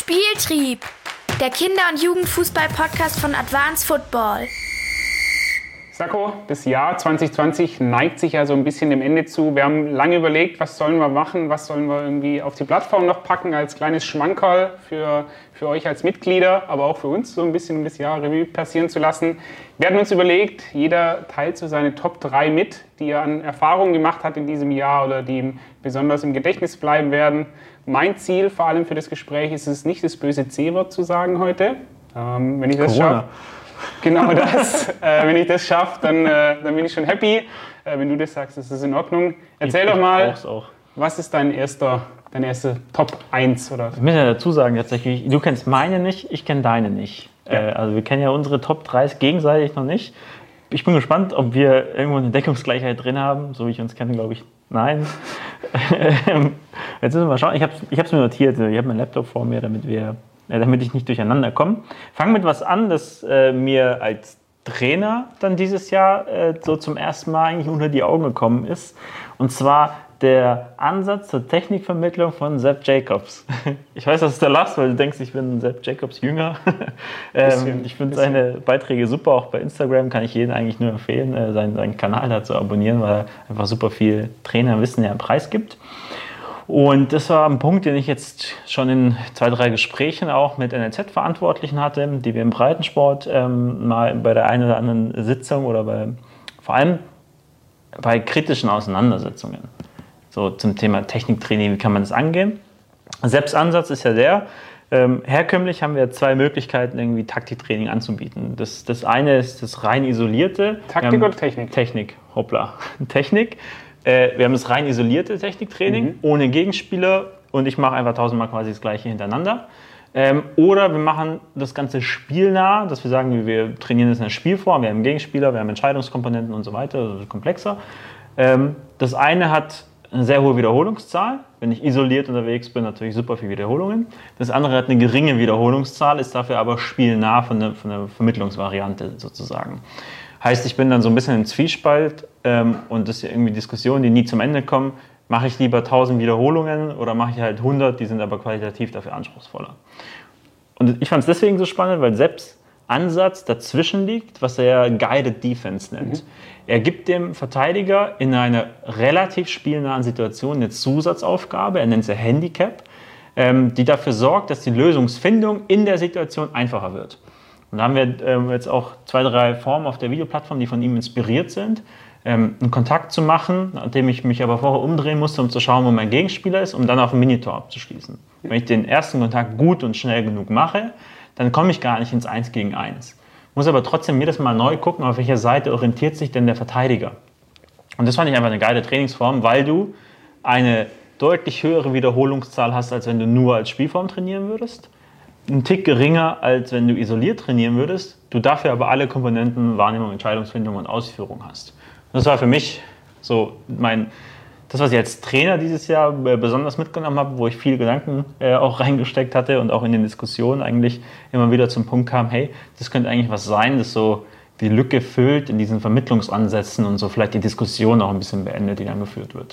Spieltrieb, der Kinder- und Jugendfußball-Podcast von Advanced Football. Sacco, das Jahr 2020 neigt sich ja so ein bisschen dem Ende zu. Wir haben lange überlegt, was sollen wir machen, was sollen wir irgendwie auf die Plattform noch packen als kleines Schmankerl für euch als Mitglieder, aber auch für uns so ein bisschen, um das Jahr Revue passieren zu lassen. Wir hatten uns überlegt, jeder teilt so seine Top 3 mit, die er an Erfahrungen gemacht hat in diesem Jahr oder die ihm besonders im Gedächtnis bleiben werden. Mein Ziel vor allem für das Gespräch ist es, nicht das böse C-Wort zu sagen heute. Wenn ich das schaffe. Genau das. Wenn ich das schaffe, dann bin ich schon happy. Wenn du das sagst, ist das in Ordnung. Erzähl doch mal, was ist deine erste Top 1? Oder? Ich muss ja dazu sagen, tatsächlich, du kennst meine nicht, ich kenne deine nicht. Ja. Also wir kennen ja unsere Top 3 gegenseitig noch nicht. Ich bin gespannt, ob wir irgendwo eine Deckungsgleichheit drin haben. So wie ich uns kenne, glaube ich, nein. Jetzt müssen wir mal schauen. Ich hab's mir notiert. Ich habe meinen Laptop vor mir, damit ich nicht durcheinander komme. Fangen mit was an, das mir als Trainer dann dieses Jahr so zum ersten Mal eigentlich unter die Augen gekommen ist. Und zwar der Ansatz zur Technikvermittlung von Sepp Jacobs. Ich weiß, dass du da lachst, weil du denkst, ich bin Sepp Jacobs Jünger. Ich finde seine Beiträge super, auch bei Instagram kann ich jedem eigentlich nur empfehlen, seinen Kanal da zu abonnieren, weil er einfach super viel Trainerwissen ja preisgibt. Und das war ein Punkt, den ich jetzt schon in 2, 3 Gesprächen auch mit NLZ-Verantwortlichen hatte, die wir im Breitensport mal bei der einen oder anderen Sitzung oder vor allem bei kritischen Auseinandersetzungen so zum Thema Techniktraining, wie kann man das angehen? Sepps Ansatz ist ja der, herkömmlich haben wir 2 Möglichkeiten, irgendwie Taktiktraining anzubieten. Das eine ist das rein isolierte. Taktik oder Technik? Technik, hoppla. Technik. Wir haben das rein isolierte Techniktraining, ohne Gegenspieler und ich mache einfach 1000-mal quasi das Gleiche hintereinander. Oder wir machen das Ganze spielnah, dass wir sagen, wir trainieren das in der Spielform, wir haben Gegenspieler, wir haben Entscheidungskomponenten und so weiter, also komplexer. Das eine hat eine sehr hohe Wiederholungszahl. Wenn ich isoliert unterwegs bin, natürlich super viele Wiederholungen. Das andere hat eine geringe Wiederholungszahl, ist dafür aber spielnah von der Vermittlungsvariante sozusagen. Heißt, ich bin dann so ein bisschen im Zwiespalt und das ist irgendwie Diskussionen, die nie zum Ende kommen. Mache ich lieber 1000 Wiederholungen oder mache ich halt 100, die sind aber qualitativ dafür anspruchsvoller. Und ich fand es deswegen so spannend, weil Sepps Ansatz dazwischen liegt, was er Guided Defense nennt. Er gibt dem Verteidiger in einer relativ spielnahen Situation eine Zusatzaufgabe, er nennt sie Handicap, die dafür sorgt, dass die Lösungsfindung in der Situation einfacher wird. Und da haben wir jetzt auch 2, 3 Formen auf der Videoplattform, die von ihm inspiriert sind, einen Kontakt zu machen, nachdem ich mich aber vorher umdrehen musste, um zu schauen, wo mein Gegenspieler ist, um dann auf ein Minitor abzuschließen. Wenn ich den ersten Kontakt gut und schnell genug mache, dann komme ich gar nicht ins 1 gegen 1. Muss aber trotzdem jedes Mal neu gucken, auf welcher Seite orientiert sich denn der Verteidiger. Und das fand ich einfach eine geile Trainingsform, weil du eine deutlich höhere Wiederholungszahl hast, als wenn du nur als Spielform trainieren würdest. Ein Tick geringer, als wenn du isoliert trainieren würdest. Du dafür aber alle Komponenten, Wahrnehmung, Entscheidungsfindung und Ausführung hast. Das war für mich so das, was ich als Trainer dieses Jahr besonders mitgenommen habe, wo ich viele Gedanken auch reingesteckt hatte und auch in den Diskussionen eigentlich immer wieder zum Punkt kam, hey, das könnte eigentlich was sein, das so die Lücke füllt in diesen Vermittlungsansätzen und so vielleicht die Diskussion auch ein bisschen beendet, die dann geführt wird.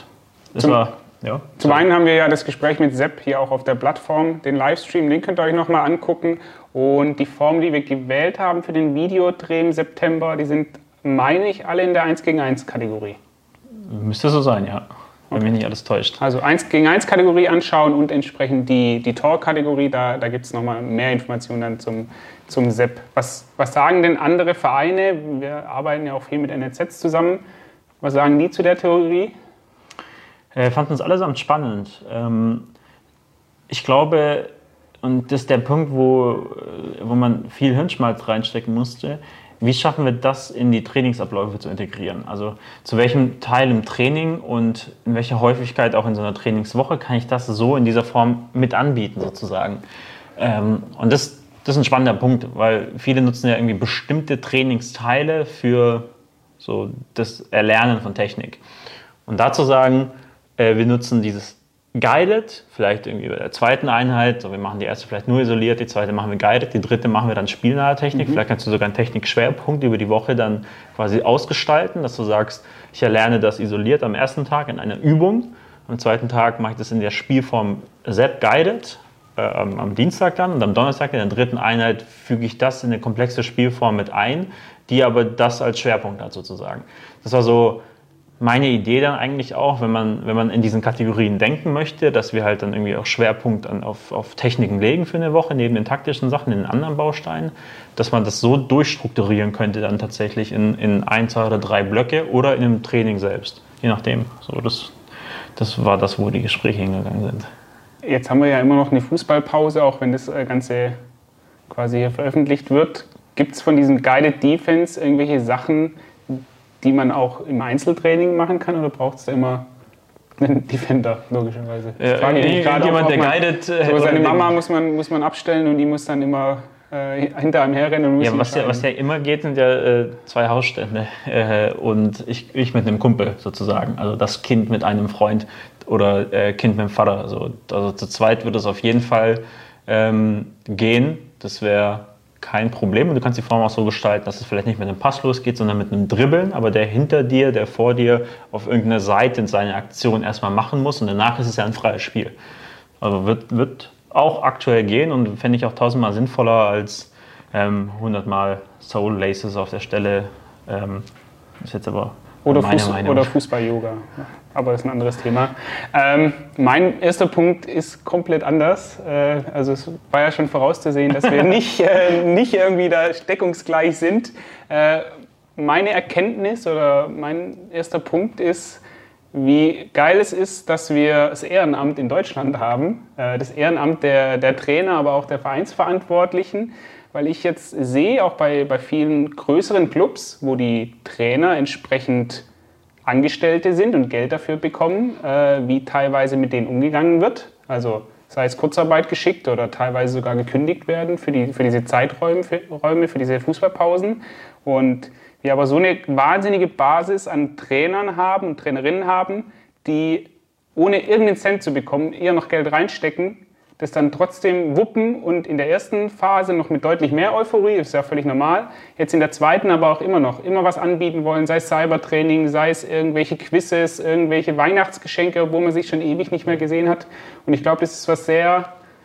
Zum einen haben wir ja das Gespräch mit Sepp hier auch auf der Plattform, den Livestream, den könnt ihr euch nochmal angucken. Und die Formen, die wir gewählt haben für den Videodreh im September, die sind, meine ich, alle in der 1 gegen 1 Kategorie. Müsste so sein, ja. Wenn mich nicht alles täuscht. Also 1 gegen 1 Kategorie anschauen und entsprechend die Tor-Kategorie, da gibt es nochmal mehr Informationen dann zum Sepp. Was sagen denn andere Vereine? Wir arbeiten ja auch viel mit NLZs zusammen. Was sagen die zu der Theorie? Fanden uns allesamt spannend. Ich glaube, und das ist der Punkt, wo man viel Hirnschmalz reinstecken musste, wie schaffen wir das in die Trainingsabläufe zu integrieren? Also zu welchem Teil im Training und in welcher Häufigkeit auch in so einer Trainingswoche kann ich das so in dieser Form mit anbieten sozusagen? Und das ist ein spannender Punkt, weil viele nutzen ja irgendwie bestimmte Trainingsteile für so das Erlernen von Technik. Und dazu sagen, wir nutzen dieses Guided, vielleicht irgendwie bei der zweiten Einheit, so wir machen die erste vielleicht nur isoliert, die zweite machen wir Guided, die dritte machen wir dann spielnahe Technik. Vielleicht kannst du sogar einen Technikschwerpunkt über die Woche dann quasi ausgestalten, dass du sagst, ich erlerne das isoliert am ersten Tag in einer Übung, am zweiten Tag mache ich das in der Spielform Sepp Guided am Dienstag dann und am Donnerstag in der dritten Einheit füge ich das in eine komplexe Spielform mit ein, die aber das als Schwerpunkt hat sozusagen. Das war so meine Idee dann eigentlich auch, wenn man in diesen Kategorien denken möchte, dass wir halt dann irgendwie auch Schwerpunkt auf Techniken legen für eine Woche, neben den taktischen Sachen, in den anderen Bausteinen, dass man das so durchstrukturieren könnte dann tatsächlich in 1, 2 oder 3 Blöcke oder in einem Training selbst, je nachdem. So, das war das, wo die Gespräche hingegangen sind. Jetzt haben wir ja immer noch eine Fußballpause, auch wenn das Ganze quasi hier veröffentlicht wird. Gibt es von diesem Guided Defense irgendwelche Sachen, die man auch im Einzeltraining machen kann, oder braucht es da immer einen Defender, logischerweise? Jemand, der guided... So seine Mama muss man abstellen und die muss dann immer hinter einem herrennen. Und was ja immer geht, sind ja 2 Hausstände und ich mit einem Kumpel sozusagen. Also das Kind mit einem Freund oder Kind mit dem Vater. Also zu zweit wird es auf jeden Fall gehen. Das wäre kein Problem. Und du kannst die Form auch so gestalten, dass es vielleicht nicht mit einem Pass losgeht, sondern mit einem Dribbeln, aber der hinter dir, der vor dir auf irgendeiner Seite seine Aktion erstmal machen muss und danach ist es ja ein freies Spiel. Also wird auch aktuell gehen und fände ich auch 1000-mal sinnvoller als 100-mal Soul Laces auf der Stelle. Ist jetzt aber meine Meinung. Oder Fußball-Yoga. Aber das ist ein anderes Thema. Mein erster Punkt ist komplett anders. Also es war ja schon vorauszusehen, dass wir nicht irgendwie da deckungsgleich sind. Meine Erkenntnis oder mein erster Punkt ist, wie geil es ist, dass wir das Ehrenamt in Deutschland haben. Das Ehrenamt der Trainer, aber auch der Vereinsverantwortlichen. Weil ich jetzt sehe, auch bei vielen größeren Clubs, wo die Trainer entsprechend Angestellte sind und Geld dafür bekommen, wie teilweise mit denen umgegangen wird. Also sei es Kurzarbeit geschickt oder teilweise sogar gekündigt werden für diese Zeiträume, für diese Fußballpausen. Und wir aber so eine wahnsinnige Basis an Trainern haben und Trainerinnen haben, die ohne irgendeinen Cent zu bekommen, eher noch Geld reinstecken, das dann trotzdem wuppen und in der ersten Phase noch mit deutlich mehr Euphorie, ist ja völlig normal, jetzt in der zweiten aber auch immer was anbieten wollen, sei es Cybertraining, sei es irgendwelche Quizzes, irgendwelche Weihnachtsgeschenke, wo man sich schon ewig nicht mehr gesehen hat. Und ich glaube, das ist was sehr,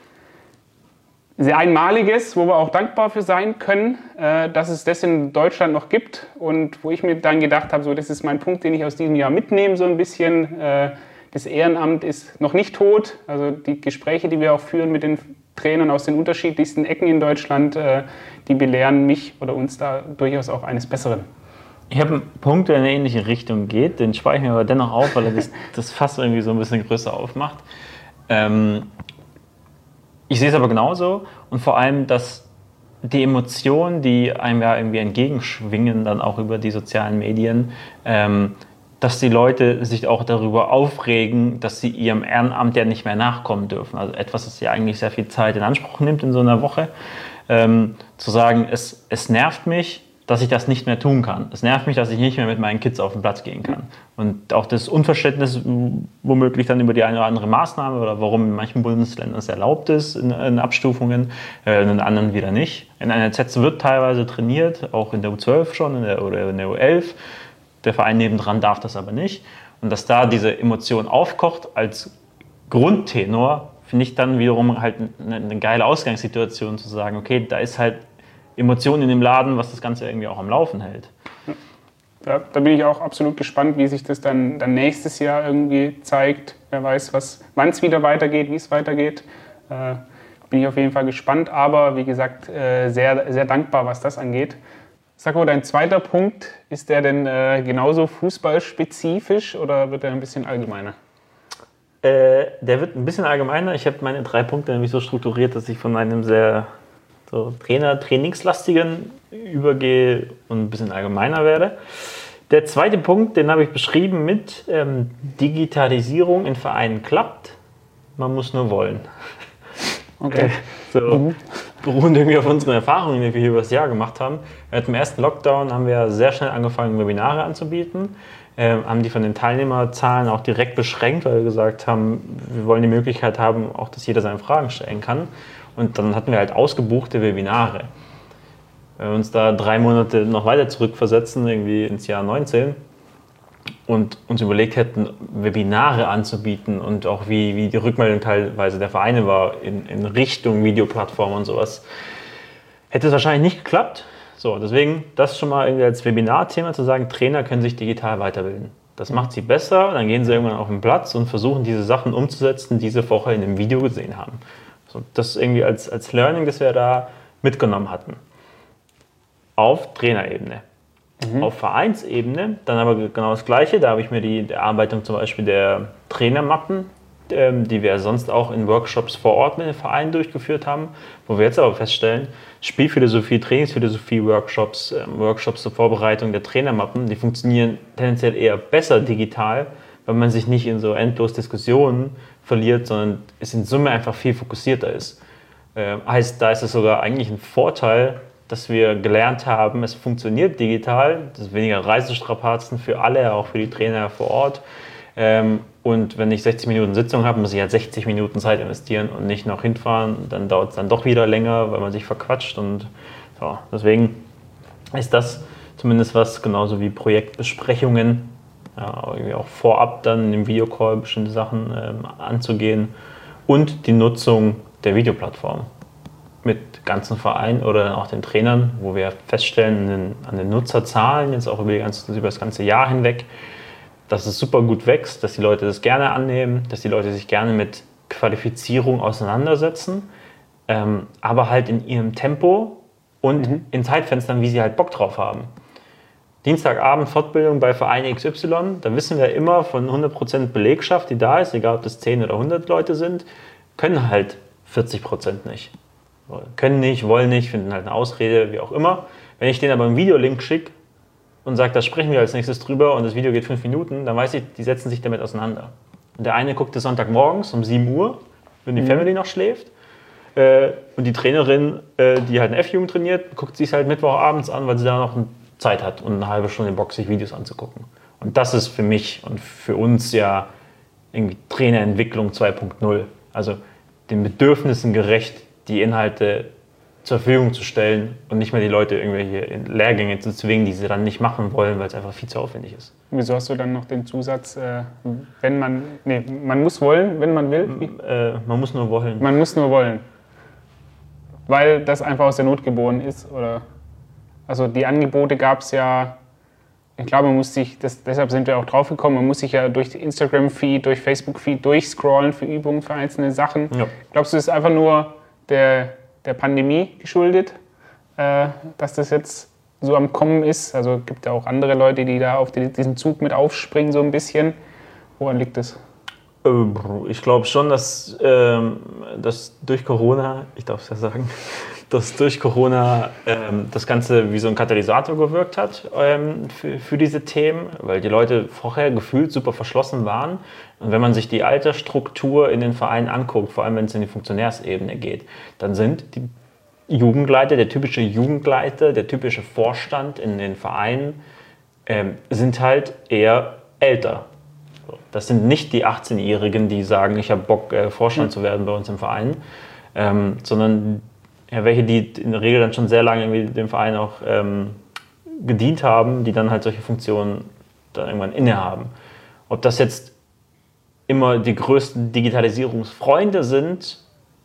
sehr Einmaliges, wo wir auch dankbar für sein können, dass es das in Deutschland noch gibt und wo ich mir dann gedacht habe, so, das ist mein Punkt, den ich aus diesem Jahr mitnehme, so ein bisschen. Das Ehrenamt ist noch nicht tot. Also die Gespräche, die wir auch führen mit den Trainern aus den unterschiedlichsten Ecken in Deutschland, die belehren mich oder uns da durchaus auch eines Besseren. Ich habe einen Punkt, der in eine ähnliche Richtung geht, den spare ich mir aber dennoch auf, weil er das Fass irgendwie so ein bisschen größer aufmacht. Ich sehe es aber genauso und vor allem, dass die Emotionen, die einem ja irgendwie entgegenschwingen, dann auch über die sozialen Medien, dass die Leute sich auch darüber aufregen, dass sie ihrem Ehrenamt ja nicht mehr nachkommen dürfen. Also etwas, das ja eigentlich sehr viel Zeit in Anspruch nimmt in so einer Woche. Zu sagen, es nervt mich, dass ich das nicht mehr tun kann. Es nervt mich, dass ich nicht mehr mit meinen Kids auf den Platz gehen kann. Und auch das Unverständnis womöglich dann über die eine oder andere Maßnahme oder warum in manchen Bundesländern es erlaubt ist in Abstufungen, in anderen wieder nicht. In NLZ wird teilweise trainiert, auch in der U12 schon oder in der U11. Der Verein nebendran darf das aber nicht. Und dass da diese Emotion aufkocht als Grundtenor, finde ich dann wiederum halt eine geile Ausgangssituation zu sagen, okay, da ist halt Emotion in dem Laden, was das Ganze irgendwie auch am Laufen hält. Ja, da bin ich auch absolut gespannt, wie sich das dann nächstes Jahr irgendwie zeigt. Wer weiß, wann es wieder weitergeht, wie es weitergeht. Bin ich auf jeden Fall gespannt, aber wie gesagt, sehr, sehr dankbar, was das angeht. Sako, dein zweiter Punkt, ist der denn genauso fußballspezifisch oder wird der ein bisschen allgemeiner? Der wird ein bisschen allgemeiner. Ich habe meine 3 Punkte nämlich so strukturiert, dass ich von einem sehr trainingslastigen übergehe und ein bisschen allgemeiner werde. Der zweite Punkt, den habe ich beschrieben mit Digitalisierung in Vereinen klappt, man muss nur wollen. Okay. Beruhen irgendwie auf unseren Erfahrungen, die wir hier über das Jahr gemacht haben. Im ersten Lockdown haben wir sehr schnell angefangen, Webinare anzubieten. Haben die von den Teilnehmerzahlen auch direkt beschränkt, weil wir gesagt haben, wir wollen die Möglichkeit haben, auch dass jeder seine Fragen stellen kann. Und dann hatten wir halt ausgebuchte Webinare. Wenn wir uns da 3 Monate noch weiter zurückversetzen, irgendwie ins Jahr 19, und uns überlegt hätten, Webinare anzubieten und auch wie die Rückmeldung teilweise der Vereine war in Richtung Videoplattform und sowas, hätte es wahrscheinlich nicht geklappt. So, deswegen das schon mal irgendwie als Webinarthema zu sagen, Trainer können sich digital weiterbilden. Das macht sie besser, dann gehen sie irgendwann auf den Platz und versuchen diese Sachen umzusetzen, die sie vorher in dem Video gesehen haben. So, das irgendwie als Learning, das wir da mitgenommen hatten. Auf Trainerebene. Auf Vereinsebene dann aber genau das Gleiche. Da habe ich mir die Erarbeitung zum Beispiel der Trainermappen, die wir sonst auch in Workshops vor Ort mit den Vereinen durchgeführt haben, wo wir jetzt aber feststellen, Spielphilosophie, Trainingsphilosophie, Workshops zur Vorbereitung der Trainermappen, die funktionieren tendenziell eher besser digital, weil man sich nicht in so endlos Diskussionen verliert, sondern es in Summe einfach viel fokussierter ist. Heißt, da ist es sogar eigentlich ein Vorteil, dass wir gelernt haben, es funktioniert digital, das ist weniger Reisestrapazen für alle, auch für die Trainer vor Ort. Und wenn ich 60 Minuten Sitzung habe, muss ich halt 60 Minuten Zeit investieren und nicht noch hinfahren. Dann dauert es dann doch wieder länger, weil man sich verquatscht. Und ja, deswegen ist das zumindest was, genauso wie Projektbesprechungen, ja, irgendwie auch vorab dann im Videocall bestimmte Sachen anzugehen und die Nutzung der Videoplattform mit ganzen Vereinen oder dann auch den Trainern, wo wir feststellen an den Nutzerzahlen, jetzt auch über das ganze Jahr hinweg, dass es super gut wächst, dass die Leute das gerne annehmen, dass die Leute sich gerne mit Qualifizierung auseinandersetzen, aber halt in ihrem Tempo und in Zeitfenstern, wie sie halt Bock drauf haben. Dienstagabend Fortbildung bei Verein XY, da wissen wir immer von 100% Belegschaft, die da ist, egal ob das 10 oder 100 Leute sind, können halt 40% nicht. Können nicht, wollen nicht, finden halt eine Ausrede, wie auch immer. Wenn ich denen aber einen Videolink schicke und sage, da sprechen wir als nächstes drüber und das Video geht 5 Minuten, dann weiß ich, die setzen sich damit auseinander. Und der eine guckt es Sonntagmorgens um 7 Uhr, wenn die Family noch schläft. Und die Trainerin, die halt eine F-Jugend trainiert, guckt sich halt Mittwochabends an, weil sie da noch Zeit hat und eine halbe Stunde Bock, sich Videos anzugucken. Und das ist für mich und für uns ja irgendwie Trainerentwicklung 2.0. Also den Bedürfnissen gerecht, die Inhalte zur Verfügung zu stellen und nicht mehr die Leute irgendwelche Lehrgänge zu zwingen, die sie dann nicht machen wollen, weil es einfach viel zu aufwendig ist. Wieso hast du dann noch den Zusatz, man muss wollen, wenn man will? Man muss nur wollen. Man muss nur wollen. Weil das einfach aus der Not geboren ist, oder? Also die Angebote gab es ja, ich glaube, man muss sich, deshalb sind wir auch drauf gekommen, man muss sich ja durch Instagram-Feed, durch Facebook-Feed durchscrollen für Übungen, für einzelne Sachen. Ja. Glaubst du, das ist einfach nur der Pandemie geschuldet, dass das jetzt so am Kommen ist? Also es gibt ja auch andere Leute, die da auf diesen Zug mit aufspringen, so ein bisschen. Woran liegt das? Ich glaube schon, dass durch Corona, ich darf es ja sagen, dass durch Corona das Ganze wie so ein Katalysator gewirkt hat für diese Themen, weil die Leute vorher gefühlt super verschlossen waren. Und wenn man sich die Altersstruktur in den Vereinen anguckt, vor allem wenn es in die Funktionärsebene geht, dann sind die Jugendleiter, der typische Jugendleiter, der typische Vorstand in den Vereinen, sind halt eher älter. Das sind nicht die 18-Jährigen, die sagen, ich habe Bock, Vorstand zu werden bei uns im Verein, sondern ja, welche, die in der Regel dann schon sehr lange irgendwie dem Verein auch gedient haben, die dann halt solche Funktionen dann irgendwann innehaben. Ob das jetzt immer die größten Digitalisierungsfreunde sind,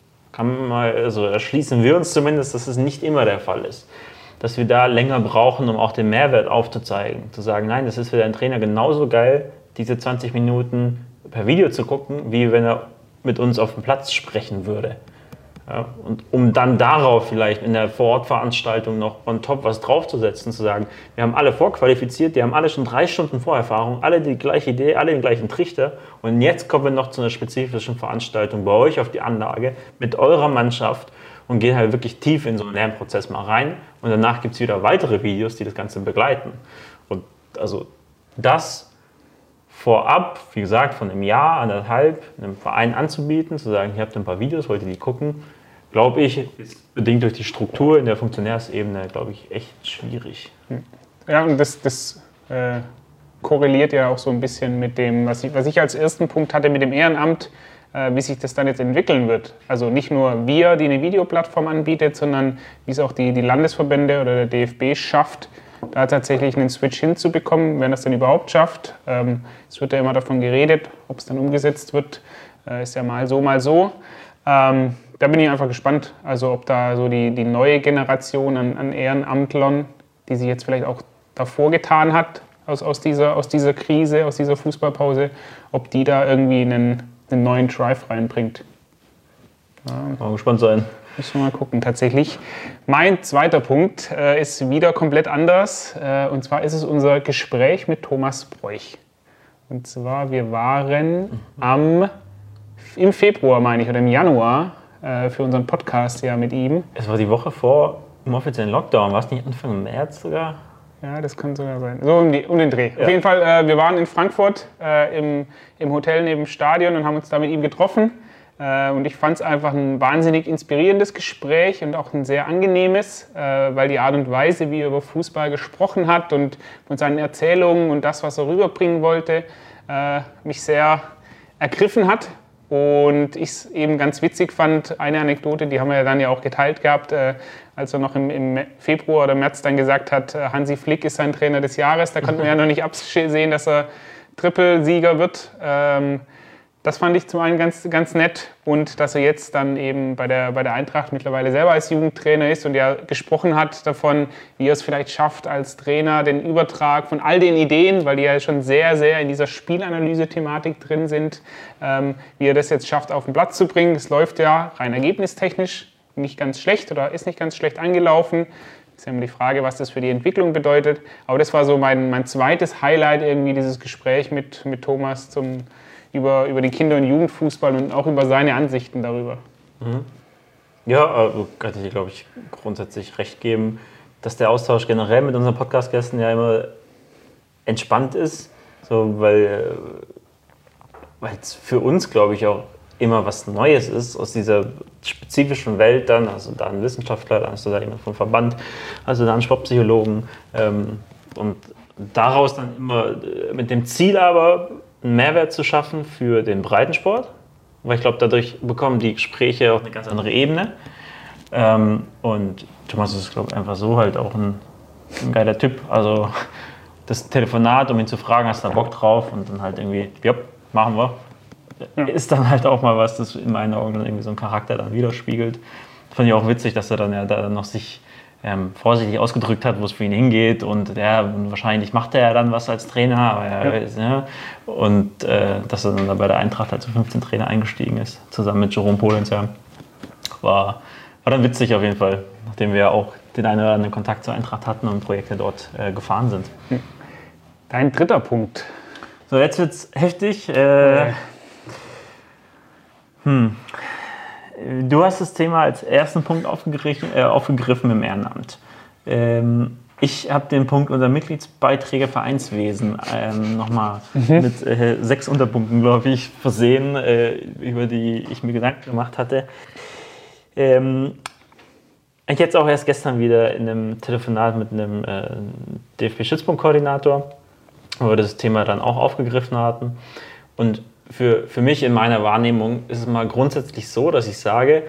erschließen wir uns zumindest, dass es nicht immer der Fall ist. Dass wir da länger brauchen, um auch den Mehrwert aufzuzeigen. Zu sagen, nein, das ist für deinen Trainer genauso geil, diese 20 Minuten per Video zu gucken, wie wenn er mit uns auf dem Platz sprechen würde. Ja, und um dann darauf vielleicht in der Vorortveranstaltung noch on top was draufzusetzen, zu sagen, wir haben alle vorqualifiziert, die haben alle schon 3 Stunden Vorerfahrung, alle die gleiche Idee, alle den gleichen Trichter und jetzt kommen wir noch zu einer spezifischen Veranstaltung bei euch auf die Anlage mit eurer Mannschaft und gehen halt wirklich tief in so einen Lernprozess mal rein und danach gibt es wieder weitere Videos, die das Ganze begleiten. Und also das vorab, wie gesagt, von einem Jahr, anderthalb, einem Verein anzubieten, zu sagen, ihr habt ein paar Videos, wollt ihr die gucken, glaube ich, ist bedingt durch die Struktur in der Funktionärsebene, glaube ich, echt schwierig. Ja, und das korreliert ja auch so ein bisschen mit dem, was ich als ersten Punkt hatte mit dem Ehrenamt, wie sich das dann jetzt entwickeln wird. Also nicht nur wir, die eine Videoplattform anbietet, sondern wie es auch die Landesverbände oder der DFB schafft, da tatsächlich einen Switch hinzubekommen, wenn er es dann überhaupt schafft. Es wird ja immer davon geredet, ob es dann umgesetzt wird, ist ja mal so, mal so. Da bin ich einfach gespannt, also ob da so die neue Generation an Ehrenamtlern, die sich jetzt vielleicht auch davor getan hat, aus dieser Krise, aus dieser Fußballpause, ob die da irgendwie einen neuen Drive reinbringt. Mal gespannt sein. Müssen wir mal gucken. Tatsächlich, mein zweiter Punkt ist wieder komplett anders. Und zwar ist es unser Gespräch mit Thomas Broich. Und zwar, wir waren im Februar, meine ich, oder im Januar für unseren Podcast ja mit ihm. Es war die Woche vor dem offiziellen Lockdown. War es nicht Anfang März sogar? Ja, das kann sogar sein. So um den Dreh. Ja. Auf jeden Fall, wir waren in Frankfurt im Hotel neben dem Stadion und haben uns da mit ihm getroffen. Und ich fand es einfach ein wahnsinnig inspirierendes Gespräch und auch ein sehr angenehmes, weil die Art und Weise, wie er über Fußball gesprochen hat und von seinen Erzählungen und das, was er rüberbringen wollte, mich sehr ergriffen hat. Und ich es eben ganz witzig fand, eine Anekdote, die haben wir ja dann ja auch geteilt gehabt, als er noch im Februar oder März dann gesagt hat, Hansi Flick ist sein Trainer des Jahres. Da konnten wir ja noch nicht absehen, dass er Trippelsieger wird. Das fand ich zum einen ganz, ganz nett und dass er jetzt dann eben bei der Eintracht mittlerweile selber als Jugendtrainer ist und ja gesprochen hat davon, wie er es vielleicht schafft als Trainer, den Übertrag von all den Ideen, weil die ja schon sehr, sehr in dieser Spielanalyse-Thematik drin sind, wie er das jetzt schafft, auf den Platz zu bringen. Es läuft ja rein ergebnistechnisch nicht ganz schlecht oder ist nicht ganz schlecht angelaufen. Das ist ja immer die Frage, was das für die Entwicklung bedeutet. Aber das war so mein zweites Highlight, irgendwie dieses Gespräch mit Thomas über den Kinder- und Jugendfußball und auch über seine Ansichten darüber. Mhm. Ja, kann ich dir, glaube ich, grundsätzlich recht geben, dass der Austausch generell mit unseren Podcast-Gästen ja immer entspannt ist, so, weil es für uns, glaube ich, auch immer was Neues ist aus dieser spezifischen Welt dann, also da ein Wissenschaftler, dann hast du da jemand vom Verband, also da einen Sportpsychologen und daraus dann immer mit dem Ziel aber, einen Mehrwert zu schaffen für den Breitensport, weil ich glaube, dadurch bekommen die Gespräche auch eine ganz andere Ebene. Und Thomas ist, glaube ich, einfach so halt auch ein geiler Typ. Also das Telefonat, um ihn zu fragen, hast du da Bock drauf? Und dann halt irgendwie, ja, machen wir. Ja. Ist dann halt auch mal was, das in meinen Augen dann irgendwie so einen Charakter dann widerspiegelt. Fand ich auch witzig, dass er dann ja da noch sich vorsichtig ausgedrückt hat, wo es für ihn hingeht und wahrscheinlich macht er ja dann was als Trainer, aber und dass er dann bei der Eintracht als 15 Trainer eingestiegen ist, zusammen mit Jerome Polenz, war dann witzig auf jeden Fall, nachdem wir auch den einen oder anderen Kontakt zur Eintracht hatten und Projekte dort gefahren sind. Dein dritter Punkt. So, jetzt wird's heftig. Du hast das Thema als ersten Punkt aufgegriffen im Ehrenamt. Ich habe den Punkt unser Mitgliedsbeiträge Vereinswesen nochmal mit 6 Unterpunkten, glaube ich, versehen, über die ich mir Gedanken gemacht hatte. Ich jetzt auch erst gestern wieder in einem Telefonat mit einem DFB-Stützpunktkoordinator, wo wir das Thema dann auch aufgegriffen hatten. Und für mich in meiner Wahrnehmung ist es mal grundsätzlich so, dass ich sage,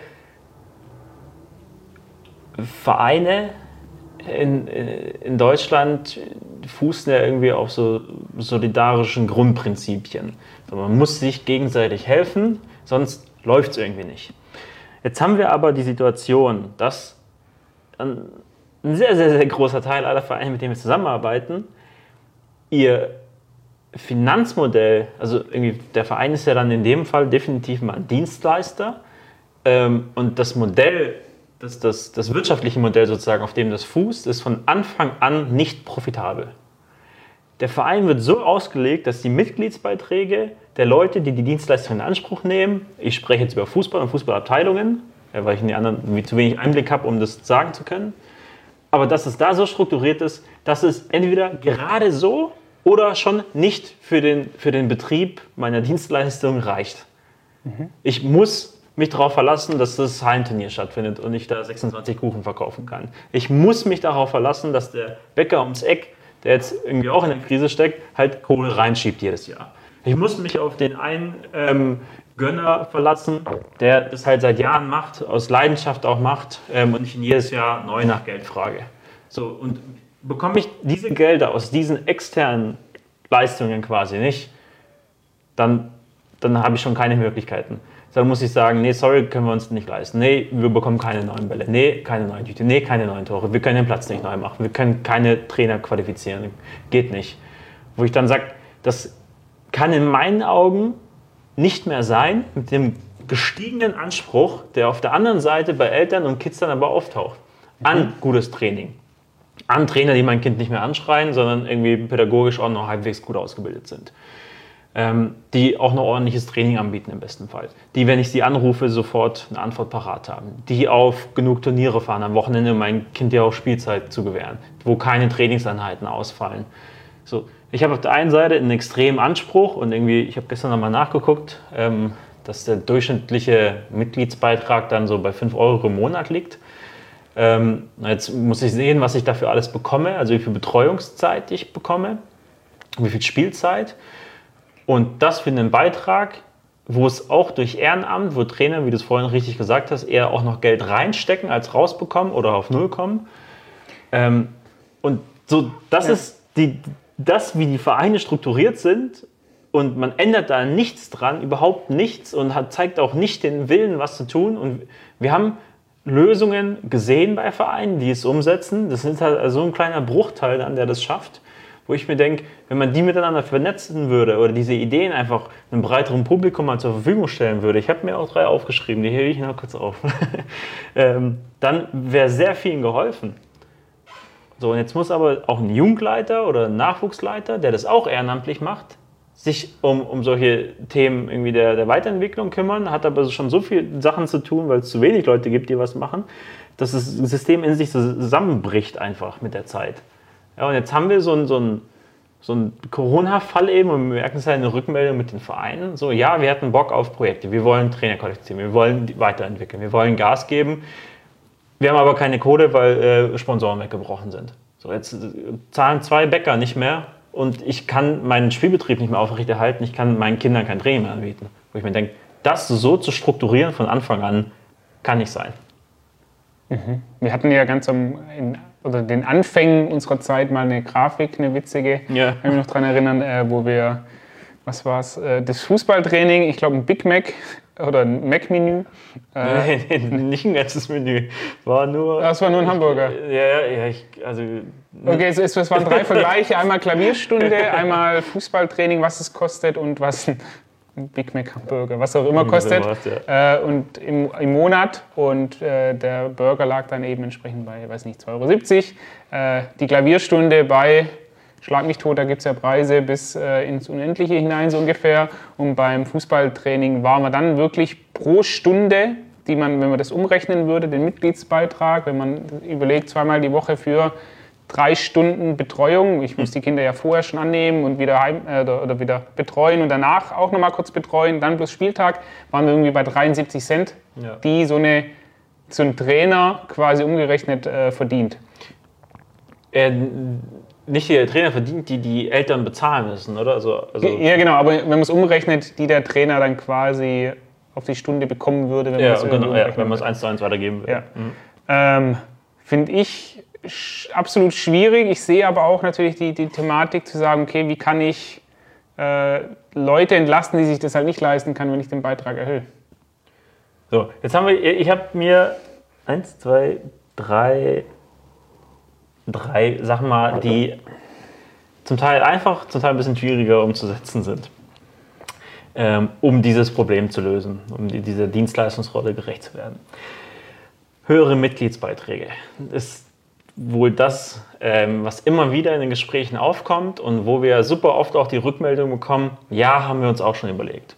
Vereine in Deutschland fußen ja irgendwie auf so solidarischen Grundprinzipien. Also man muss sich gegenseitig helfen, sonst läuft es irgendwie nicht. Jetzt haben wir aber die Situation, dass ein sehr, sehr, sehr großer Teil aller Vereine, mit denen wir zusammenarbeiten, ihr Finanzmodell, also irgendwie der Verein ist ja dann in dem Fall definitiv mal ein Dienstleister und das Modell, das wirtschaftliche Modell sozusagen, auf dem das fußt, ist von Anfang an nicht profitabel. Der Verein wird so ausgelegt, dass die Mitgliedsbeiträge der Leute, die die Dienstleistung in Anspruch nehmen, ich spreche jetzt über Fußball und Fußballabteilungen, weil ich in die anderen zu wenig Einblick habe, um das sagen zu können, aber dass es da so strukturiert ist, dass es entweder gerade so oder schon nicht für den Betrieb meiner Dienstleistung reicht. Ich muss mich darauf verlassen, dass das Hallenturnier stattfindet und ich da 26 Kuchen verkaufen kann. Ich muss mich darauf verlassen, dass der Bäcker ums Eck, der jetzt irgendwie auch in der Krise steckt, halt Kohle reinschiebt jedes Jahr. Ich muss mich auf den einen Gönner verlassen, der das halt seit Jahren macht, aus Leidenschaft auch macht und ich ihn jedes Jahr neu nach Geld frage. So, und bekomme ich diese Gelder aus diesen externen Leistungen quasi nicht, dann habe ich schon keine Möglichkeiten. Dann muss ich sagen, nee, sorry, können wir uns nicht leisten. Nee, wir bekommen keine neuen Bälle. Nee, keine neuen Tüte. Nee, keine neuen Tore. Wir können den Platz nicht neu machen. Wir können keine Trainer qualifizieren. Geht nicht. Wo ich dann sage, das kann in meinen Augen nicht mehr sein, mit dem gestiegenen Anspruch, der auf der anderen Seite bei Eltern und Kids dann aber auftaucht. An gutes Training. An Trainer, die mein Kind nicht mehr anschreien, sondern irgendwie pädagogisch auch noch halbwegs gut ausgebildet sind. Die auch noch ordentliches Training anbieten im besten Fall. Die, wenn ich sie anrufe, sofort eine Antwort parat haben. Die auf genug Turniere fahren, am Wochenende mein Kind ja auch Spielzeit zu gewähren, wo keine Trainingseinheiten ausfallen. So, ich habe auf der einen Seite einen extremen Anspruch und irgendwie, ich habe gestern nochmal nachgeguckt, dass der durchschnittliche Mitgliedsbeitrag dann so bei 5 € im Monat liegt. Jetzt muss ich sehen, was ich dafür alles bekomme, also wie viel Betreuungszeit ich bekomme, wie viel Spielzeit. Und das für einen Beitrag, wo es auch durch Ehrenamt, wo Trainer, wie du es vorhin richtig gesagt hast, eher auch noch Geld reinstecken, als rausbekommen oder auf Null kommen. Und so, das ist das, wie die Vereine strukturiert sind. Und man ändert da nichts dran, überhaupt nichts und zeigt auch nicht den Willen, was zu tun. Und wir haben Lösungen gesehen bei Vereinen, die es umsetzen. Das ist halt so ein kleiner Bruchteil dann, der das schafft. Wo ich mir denke, wenn man die miteinander vernetzen würde oder diese Ideen einfach einem breiteren Publikum mal zur Verfügung stellen würde, ich habe mir auch 3 aufgeschrieben, die hebe ich noch kurz auf, dann wäre sehr vielen geholfen. So, und jetzt muss aber auch ein Jugendleiter oder ein Nachwuchsleiter, der das auch ehrenamtlich macht, sich um solche Themen irgendwie der Weiterentwicklung kümmern, hat aber schon so viele Sachen zu tun, weil es zu wenig Leute gibt, die was machen, dass das System in sich zusammenbricht einfach mit der Zeit. Ja, und jetzt haben wir so einen Corona-Fall eben und wir merken es ja in der Rückmeldung mit den Vereinen. So, ja, wir hatten Bock auf Projekte, wir wollen Trainer qualifizieren, wir wollen die weiterentwickeln, wir wollen Gas geben. Wir haben aber keine Kohle, weil Sponsoren weggebrochen sind. So, jetzt zahlen 2 Bäcker nicht mehr und ich kann meinen Spielbetrieb nicht mehr aufrechterhalten, ich kann meinen Kindern kein Training mehr anbieten. Wo ich mir denke, das so zu strukturieren von Anfang an, kann nicht sein. Mhm. Wir hatten ja ganz oder den Anfängen unserer Zeit mal eine Grafik, eine witzige, ja. kann mich noch daran erinnern, wo wir, was war es, das Fußballtraining, ich glaube ein Big Mac oder ein Mac-Menü. Nee, nicht ein ganzes Menü, war nur... Das war nur ein Hamburger. Ja, Okay, es waren 3 Vergleiche, einmal Klavierstunde, einmal Fußballtraining, was es kostet und was ein Big Mac Hamburger, was auch immer kostet, und im Monat und der Burger lag dann eben entsprechend bei, weiß nicht, 2,70 €. Die Klavierstunde bei, schlag mich tot, da gibt es ja Preise bis ins Unendliche hinein so ungefähr, und beim Fußballtraining waren wir dann wirklich pro Stunde, die man, wenn man das umrechnen würde, den Mitgliedsbeitrag, wenn man überlegt, 2-mal die Woche für 3 Stunden Betreuung. Ich muss die Kinder ja vorher schon annehmen und wieder oder wieder betreuen und danach auch nochmal kurz betreuen. Dann plus Spieltag waren wir irgendwie bei 73 Cent, die so ein Trainer quasi umgerechnet verdient. Nicht der Trainer verdient, die Eltern bezahlen müssen, oder? Also ja, genau, aber wenn man es umrechnet, die der Trainer dann quasi auf die Stunde bekommen würde, wenn man es 1:1 weitergeben würde. Ja. Finde ich absolut schwierig. Ich sehe aber auch natürlich die Thematik zu sagen, okay, wie kann ich Leute entlasten, die sich das halt nicht leisten können, wenn ich den Beitrag erhöhe. So, jetzt ich habe mir 1, 2, 3 Sachen mal, die zum Teil einfach, zum Teil ein bisschen schwieriger umzusetzen sind, um dieses Problem zu lösen, um dieser Dienstleistungsrolle gerecht zu werden. Höhere Mitgliedsbeiträge ist wohl das, was immer wieder in den Gesprächen aufkommt und wo wir super oft auch die Rückmeldung bekommen, ja, haben wir uns auch schon überlegt.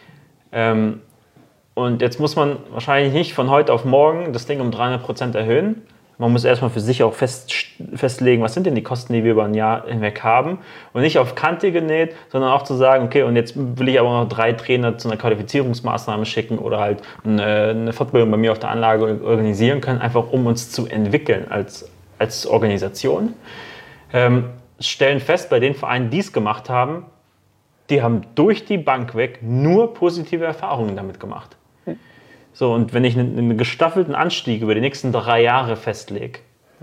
Und jetzt muss man wahrscheinlich nicht von heute auf morgen das Ding um 300% erhöhen. Man muss erstmal für sich auch festlegen, was sind denn die Kosten, die wir über ein Jahr hinweg haben. Und nicht auf Kante genäht, sondern auch zu sagen, okay, und jetzt will ich aber noch 3 Trainer zu einer Qualifizierungsmaßnahme schicken oder halt eine Fortbildung bei mir auf der Anlage organisieren können, einfach um uns zu entwickeln als Organisation. Stellen fest, bei den Vereinen, die es gemacht haben, die haben durch die Bank weg nur positive Erfahrungen damit gemacht. So, und wenn ich einen gestaffelten Anstieg über die nächsten 3 Jahre festlege,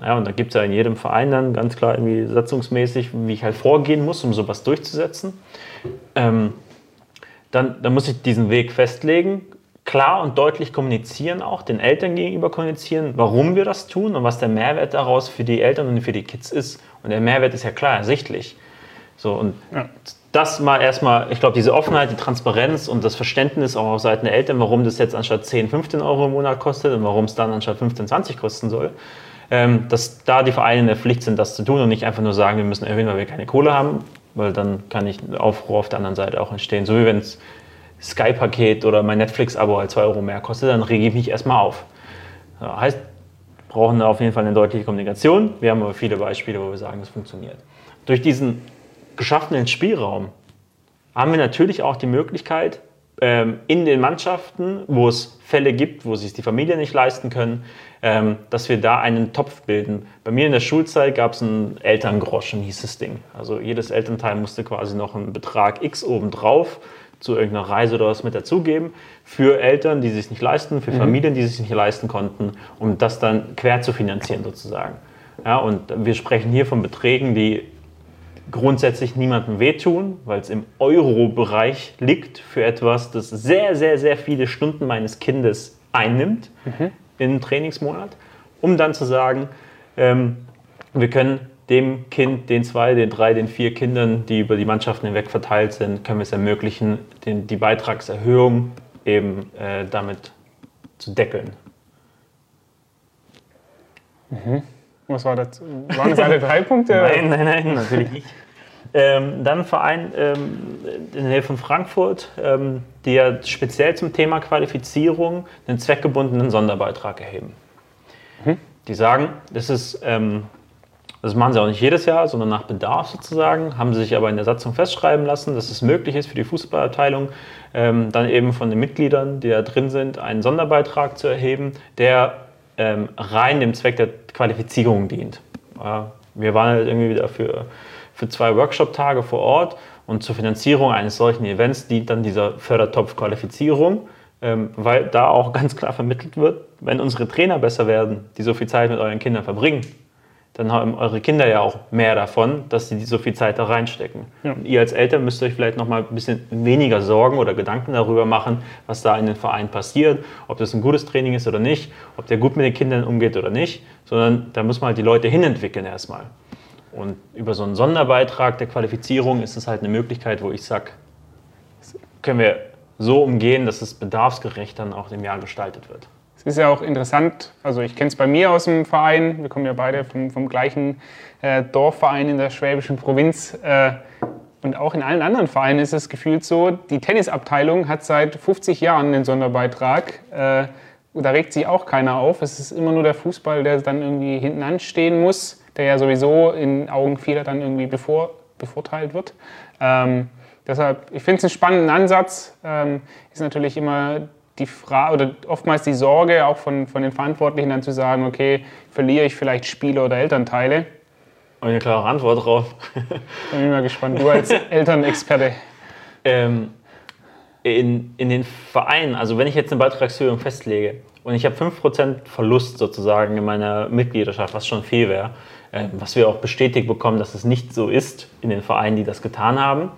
Ja, und da gibt es ja in jedem Verein dann ganz klar irgendwie satzungsmäßig, wie ich halt vorgehen muss, um sowas durchzusetzen. Dann muss ich diesen Weg festlegen, klar und deutlich kommunizieren, auch den Eltern gegenüber kommunizieren, warum wir das tun und was der Mehrwert daraus für die Eltern und für die Kids ist. Und der Mehrwert ist ja klar ersichtlich. So, und das mal erstmal, ich glaube, diese Offenheit, die Transparenz und das Verständnis auch auf Seiten der Eltern, warum das jetzt anstatt 10, 15 Euro im Monat kostet und warum es dann anstatt 15, 20 kosten soll, dass da die Vereine in der Pflicht sind, das zu tun und nicht einfach nur sagen, wir müssen erhöhen, weil wir keine Kohle haben, weil dann kann ich einen Aufruhr auf der anderen Seite auch entstehen. So wie wenn es Sky-Paket oder mein Netflix-Abo halt 2 Euro mehr kostet, dann rege ich mich erstmal auf. Das heißt, wir brauchen da auf jeden Fall eine deutliche Kommunikation. Wir haben aber viele Beispiele, wo wir sagen, das funktioniert. Durch diesen geschaffenen Spielraum haben wir natürlich auch die Möglichkeit, in den Mannschaften, wo es Fälle gibt, wo sich die Familien nicht leisten können, dass wir da einen Topf bilden. Bei mir in der Schulzeit gab es einen Elterngroschen, hieß das Ding. Also jedes Elternteil musste quasi noch einen Betrag X obendrauf zu irgendeiner Reise oder was mit dazugeben, für Eltern, die sich nicht leisten, für Familien, die sich nicht leisten konnten, um das dann quer zu finanzieren sozusagen. Ja, und wir sprechen hier von Beträgen, die grundsätzlich niemandem wehtun, weil es im Euro-Bereich liegt für etwas, das sehr, sehr, sehr viele Stunden meines Kindes einnimmt in einem Trainingsmonat, um dann zu sagen, wir können dem Kind, den 2, den 3, den 4 Kindern, die über die Mannschaften hinweg verteilt sind, können wir es ermöglichen, die Beitragserhöhung eben damit zu deckeln. Was war das? Waren das alle 3 Punkte? Nein, natürlich nicht. Dann ein Verein in der Nähe von Frankfurt, die ja speziell zum Thema Qualifizierung einen zweckgebundenen Sonderbeitrag erheben. Die sagen, das machen sie auch nicht jedes Jahr, sondern nach Bedarf sozusagen, haben sie sich aber in der Satzung festschreiben lassen, dass es möglich ist für die Fußballabteilung, dann eben von den Mitgliedern, die da drin sind, einen Sonderbeitrag zu erheben, der rein dem Zweck der Qualifizierung dient. Wir waren halt irgendwie wieder für 2 Workshop-Tage vor Ort und zur Finanzierung eines solchen Events dient dann dieser Fördertopf Qualifizierung, weil da auch ganz klar vermittelt wird, wenn unsere Trainer besser werden, die so viel Zeit mit euren Kindern verbringen, dann haben eure Kinder ja auch mehr davon, dass sie so viel Zeit da reinstecken. Ja. Und ihr als Eltern müsst euch vielleicht noch mal ein bisschen weniger Sorgen oder Gedanken darüber machen, was da in den Vereinen passiert, ob das ein gutes Training ist oder nicht, ob der gut mit den Kindern umgeht oder nicht, sondern da muss man halt die Leute hinentwickeln erstmal. Und über so einen Sonderbeitrag der Qualifizierung ist es halt eine Möglichkeit, wo ich sage, können wir so umgehen, dass es bedarfsgerecht dann auch im Jahr gestaltet wird. Es ist ja auch interessant, also ich kenne es bei mir aus dem Verein, wir kommen ja beide vom gleichen Dorfverein in der schwäbischen Provinz und auch in allen anderen Vereinen ist es gefühlt so, die Tennisabteilung hat seit 50 Jahren einen Sonderbeitrag, da regt sich auch keiner auf, es ist immer nur der Fußball, der dann irgendwie hinten anstehen muss, der ja sowieso in Augen vieler dann irgendwie bevorteilt wird. Deshalb, ich finde es einen spannenden Ansatz, ist natürlich immer die Frage oder oftmals die Sorge auch von den Verantwortlichen dann zu sagen, okay, verliere ich vielleicht Spieler oder Elternteile? Eine klare Antwort drauf. Bin mal gespannt, du als Elternexperte. In den Vereinen, also wenn ich jetzt eine Beitragserhöhung festlege und ich habe 5% Verlust sozusagen in meiner Mitgliedschaft, was schon viel wäre, was wir auch bestätigt bekommen, dass es nicht so ist in den Vereinen, die das getan haben,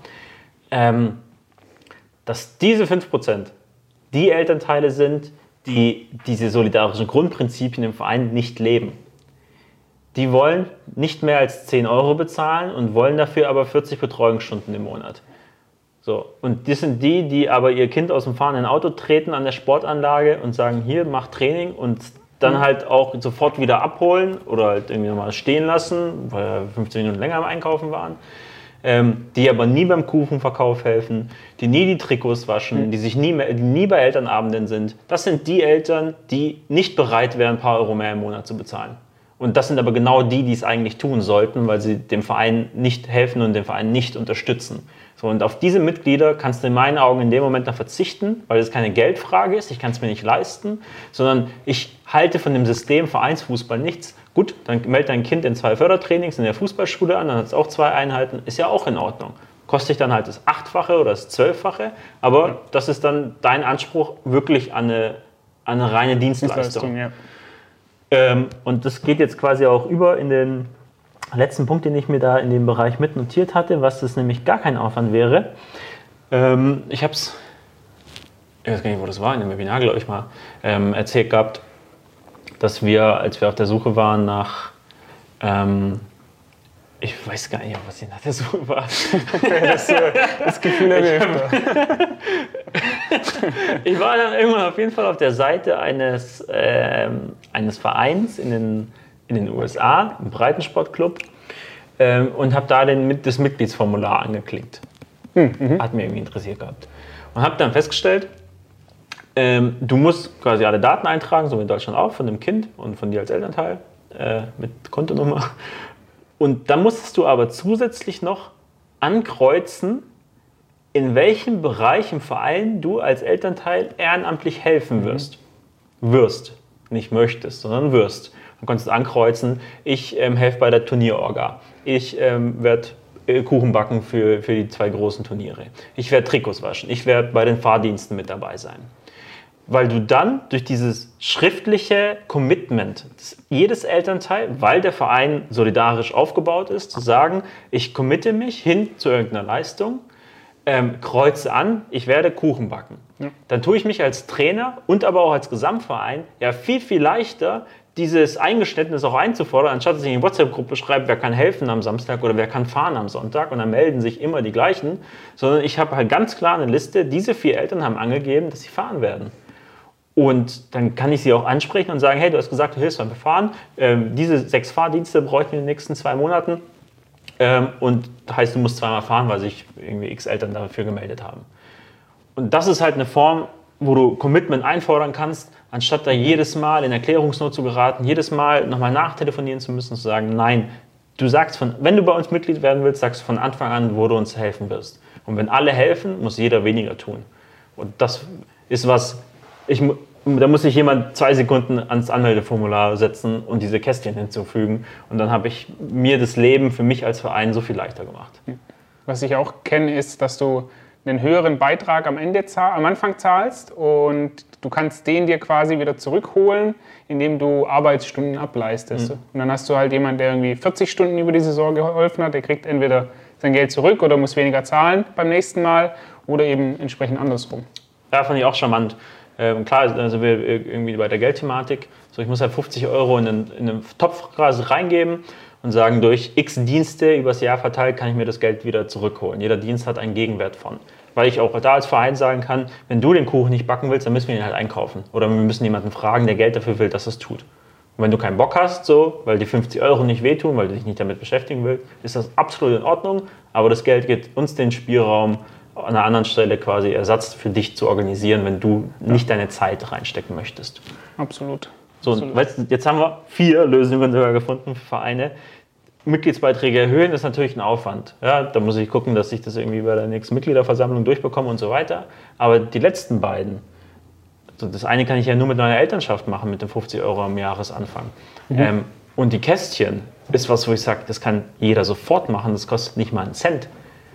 dass diese 5% die Elternteile sind, die diese solidarischen Grundprinzipien im Verein nicht leben. Die wollen nicht mehr als 10 Euro bezahlen und wollen dafür aber 40 Betreuungsstunden im Monat. So, und das sind die aber ihr Kind aus dem fahrenden Auto treten an der Sportanlage und sagen, hier, mach Training und dann halt auch sofort wieder abholen oder halt irgendwie nochmal stehen lassen, weil wir 15 Minuten länger am Einkaufen waren. Die aber nie beim Kuchenverkauf helfen, die nie die Trikots waschen, die nie bei Elternabenden sind. Das sind die Eltern, die nicht bereit wären, ein paar Euro mehr im Monat zu bezahlen. Und das sind aber genau die es eigentlich tun sollten, weil sie dem Verein nicht helfen und den Verein nicht unterstützen. So, und auf diese Mitglieder kannst du in meinen Augen in dem Moment dann verzichten, weil es keine Geldfrage ist, ich kann es mir nicht leisten, sondern ich halte von dem System Vereinsfußball nichts. Gut, dann melde dein Kind in 2 Fördertrainings in der Fußballschule an, dann hat es auch 2 Einheiten, ist ja auch in Ordnung. Kostet dich dann halt das 8-fache oder das 12-fache, aber das ist dann dein Anspruch wirklich an eine reine Dienstleistung. Ja. Und das geht jetzt quasi auch über in den letzten Punkt, den ich mir da in dem Bereich mit notiert hatte, was das nämlich gar kein Aufwand wäre. Ich weiß gar nicht, wo das war, in dem Webinar, glaube ich mal, erzählt gehabt, dass wir, als wir auf der Suche waren nach, ich weiß gar nicht, was ich nach der Suche war. Das Gefühl Ich war dann irgendwann auf jeden Fall auf der Seite eines Vereins in den USA, einem Breitensportclub, und habe da das Mitgliedsformular angeklickt. Hat mich irgendwie interessiert gehabt. Und habe dann festgestellt, du musst quasi alle Daten eintragen, so wie in Deutschland auch, von dem Kind und von dir als Elternteil mit Kontonummer. Und dann musstest du aber zusätzlich noch ankreuzen, in welchem Bereich im Verein du als Elternteil ehrenamtlich helfen wirst. Wirst, nicht möchtest, sondern wirst. Du kannst ankreuzen, ich helfe bei der Turnierorga. Ich werde Kuchen backen für die 2 großen Turniere. Ich werde Trikots waschen. Ich werde bei den Fahrdiensten mit dabei sein. Weil du dann durch dieses schriftliche Commitment, jedes Elternteil, weil der Verein solidarisch aufgebaut ist, zu sagen, ich committe mich hin zu irgendeiner Leistung, kreuze an, ich werde Kuchen backen. Ja. Dann tue ich mich als Trainer und aber auch als Gesamtverein ja viel, viel leichter, dieses Eingeständnis auch einzufordern, anstatt dass ich in die WhatsApp-Gruppe schreibe, wer kann helfen am Samstag oder wer kann fahren am Sonntag und dann melden sich immer die gleichen, sondern ich habe halt ganz klar eine Liste, diese 4 Eltern haben angegeben, dass sie fahren werden. Und dann kann ich sie auch ansprechen und sagen, hey, du hast gesagt, du hilfst beim Fahren, diese 6 Fahrdienste bräuchten wir in den nächsten 2 Monaten und das heißt, du musst 2-mal fahren, weil sich irgendwie x Eltern dafür gemeldet haben. Und das ist halt eine Form, wo du Commitment einfordern kannst, anstatt da jedes Mal in Erklärungsnot zu geraten, jedes Mal nochmal nachtelefonieren zu müssen, zu sagen, nein, du sagst, wenn du bei uns Mitglied werden willst, sagst du von Anfang an, wo du uns helfen wirst. Und wenn alle helfen, muss jeder weniger tun. Und das ist was, da muss sich jemand 2 Sekunden ans Anmeldeformular setzen und diese Kästchen hinzufügen. Und dann habe ich mir das Leben für mich als Verein so viel leichter gemacht. Was ich auch kenne, ist, dass du einen höheren Beitrag am Anfang zahlst und du kannst den dir quasi wieder zurückholen, indem du Arbeitsstunden ableistest. Und dann hast du halt jemanden, der irgendwie 40 Stunden über die Saison geholfen hat, der kriegt entweder sein Geld zurück oder muss weniger zahlen beim nächsten Mal oder eben entsprechend andersrum. Ja, fand ich auch charmant. Klar, also wir irgendwie bei der Geldthematik, so ich muss halt 50 € in einen Topf quasi reingeben und sagen, durch x Dienste übers Jahr verteilt kann ich mir das Geld wieder zurückholen. Jeder Dienst hat einen Gegenwert von. Weil ich auch da als Verein sagen kann, wenn du den Kuchen nicht backen willst, dann müssen wir ihn halt einkaufen. Oder wir müssen jemanden fragen, der Geld dafür will, dass es tut. Und wenn du keinen Bock hast, so, weil die 50 € nicht wehtun, weil du dich nicht damit beschäftigen willst, ist das absolut in Ordnung. Aber das Geld gibt uns den Spielraum, an einer anderen Stelle quasi Ersatz für dich zu organisieren, wenn du nicht deine Zeit reinstecken möchtest. Absolut. So, Absolut. Weißt du, jetzt haben wir 4 Lösungen sogar gefunden für Vereine. Mitgliedsbeiträge erhöhen ist natürlich ein Aufwand. Ja, da muss ich gucken, dass ich das irgendwie bei der nächsten Mitgliederversammlung durchbekomme und so weiter. Aber die letzten beiden, also das eine kann ich ja nur mit meiner Elternschaft machen, mit den 50 € am Jahresanfang. Und die Kästchen ist was, wo ich sage, das kann jeder sofort machen, das kostet nicht mal einen Cent.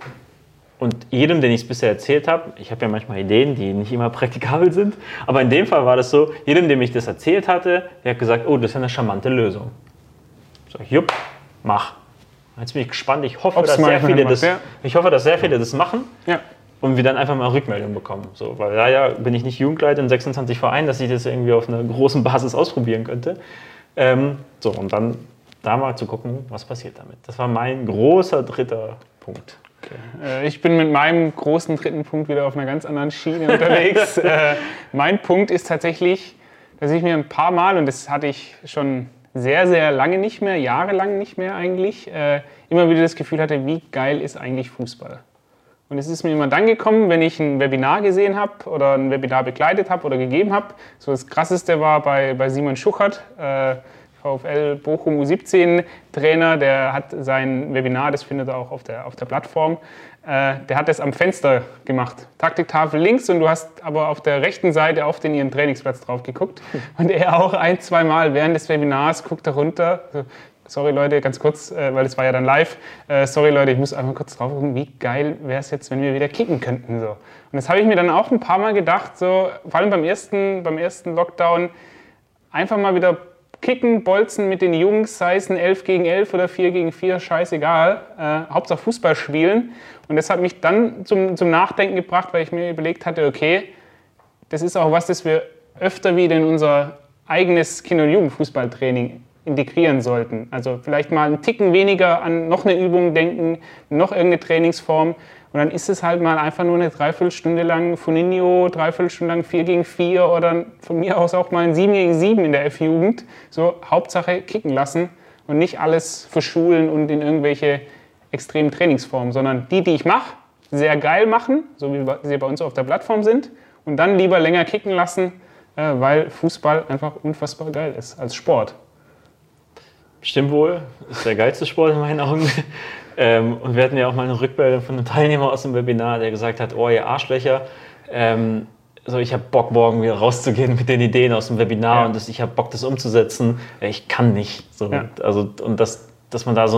Und jedem, den ich es bisher erzählt habe, ich habe ja manchmal Ideen, die nicht immer praktikabel sind, aber in dem Fall war das so, jedem, dem ich das erzählt hatte, der hat gesagt, oh, das ist ja eine charmante Lösung. Sag ich, jupp, mach. Jetzt bin ich gespannt, ich hoffe, dass sehr viele das machen und wir dann einfach mal Rückmeldung bekommen. So, weil leider bin ich nicht Jugendleiter in 26 Vereinen, dass ich das irgendwie auf einer großen Basis ausprobieren könnte. Und dann da mal zu gucken, was passiert damit. Das war mein großer 3. Punkt. Okay. Ich bin mit meinem großen 3. Punkt wieder auf einer ganz anderen Schiene unterwegs. Mein Punkt ist tatsächlich, dass ich mir ein paar Mal, und das hatte ich schon sehr, sehr lange nicht mehr, jahrelang nicht mehr eigentlich, immer wieder das Gefühl hatte, wie geil ist eigentlich Fußball. Und es ist mir immer dann gekommen, wenn ich ein Webinar gesehen habe oder ein Webinar begleitet habe oder gegeben habe. So das Krasseste war bei Simon Schuchert, VfL Bochum U17-Trainer, der hat sein Webinar, das findet er auch auf der Plattform, der hat das am Fenster gemacht. Taktiktafel links und du hast aber auf der rechten Seite auf ihren Trainingsplatz drauf geguckt. Und er auch 1-2 Mal während des Webinars guckt er runter. Sorry Leute, ganz kurz, weil es war ja dann live. Sorry Leute, ich muss einmal kurz drauf gucken, wie geil wäre es jetzt, wenn wir wieder kicken könnten. So. Und das habe ich mir dann auch ein paar Mal gedacht, so, vor allem beim ersten Lockdown, einfach mal wieder kicken, bolzen mit den Jungs, sei es ein 11 gegen 11 oder 4 gegen 4, scheißegal. Hauptsache Fußball spielen. Und das hat mich dann zum Nachdenken gebracht, weil ich mir überlegt hatte, okay, das ist auch was, das wir öfter wieder in unser eigenes Kinder- und Jugendfußballtraining integrieren sollten. Also vielleicht mal einen Ticken weniger an noch eine Übung denken, noch irgendeine Trainingsform. Und dann ist es halt mal einfach nur eine Dreiviertelstunde lang Funinho, Dreiviertelstunde lang 4 gegen 4 oder von mir aus auch mal ein 7 gegen 7 in der F-Jugend. So, Hauptsache kicken lassen und nicht alles verschulen und in irgendwelche extremen Trainingsformen, sondern die ich mache, sehr geil machen, so wie sie bei uns auf der Plattform sind und dann lieber länger kicken lassen, weil Fußball einfach unfassbar geil ist als Sport. Stimmt wohl, ist der geilste Sport in meinen Augen. Und wir hatten ja auch mal eine Rückmeldung von einem Teilnehmer aus dem Webinar, der gesagt hat, oh ihr Arschlöcher, ich habe Bock morgen wieder rauszugehen mit den Ideen aus dem Webinar und ich habe Bock das umzusetzen. Ich kann nicht. So. Ja. Also, und dass man da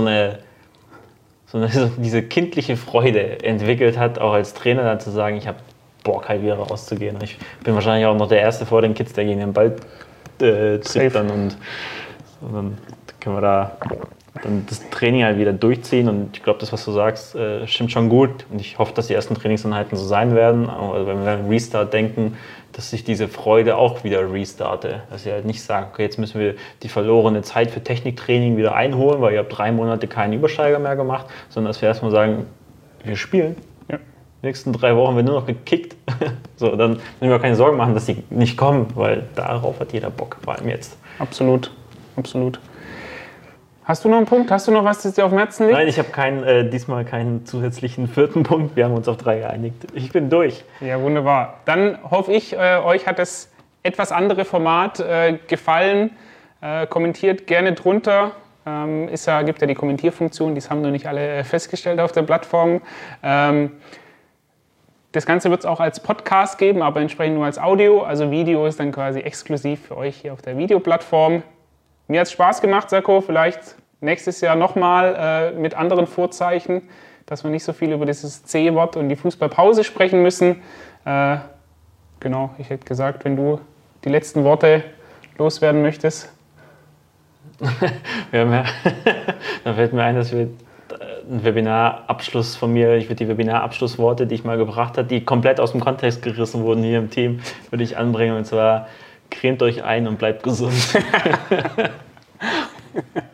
diese kindliche Freude entwickelt hat, auch als Trainer dann zu sagen, ich habe Bock halt wieder rauszugehen. Ich bin wahrscheinlich auch noch der Erste vor den Kids, der gegen den Ball trifft dann und dann können wir da dann das Training halt wieder durchziehen und ich glaube, das, was du sagst, stimmt schon gut und ich hoffe, dass die ersten Trainingseinheiten so sein werden, also wenn wir an Restart denken, dass ich diese Freude auch wieder restarte, dass ich halt nicht sage, okay, jetzt müssen wir die verlorene Zeit für Techniktraining wieder einholen, weil ihr habt 3 Monate keinen Übersteiger mehr gemacht, sondern dass wir erstmal sagen, wir spielen. Ja. Die nächsten 3 Wochen wird nur noch gekickt. So, dann müssen wir keine Sorgen machen, dass sie nicht kommen, weil darauf hat jeder Bock, vor allem jetzt. Absolut, absolut. Hast du noch einen Punkt? Hast du noch was, das dir auf dem Herzen liegt? Nein, ich habe diesmal keinen zusätzlichen 4. Punkt. Wir haben uns auf 3 geeinigt. Ich bin durch. Ja, wunderbar. Dann hoffe ich, euch hat das etwas andere Format gefallen. Kommentiert gerne drunter. Gibt ja die Kommentierfunktion, die haben noch nicht alle festgestellt auf der Plattform. Das Ganze wird es auch als Podcast geben, aber entsprechend nur als Audio. Also Video ist dann quasi exklusiv für euch hier auf der Videoplattform. Mir hat es Spaß gemacht, Sacco. Vielleicht nächstes Jahr nochmal mit anderen Vorzeichen, dass wir nicht so viel über dieses C-Wort und die Fußballpause sprechen müssen. Genau, ich hätte gesagt, wenn du die letzten Worte loswerden möchtest. Dann fällt mir ein, dass wir ein Webinarabschluss von mir, ich würde die Webinarabschlussworte, die ich mal gebracht habe, die komplett aus dem Kontext gerissen wurden hier im Team, würde ich anbringen und zwar: Cremt euch ein und bleibt gesund.